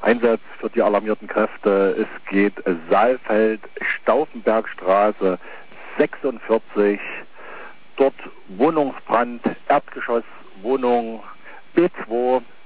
Einsatz für die alarmierten Kräfte. Es geht Saalfeld, Stauffenbergstraße 46. Dort Wohnungsbrand, Erdgeschoss, Wohnung B2.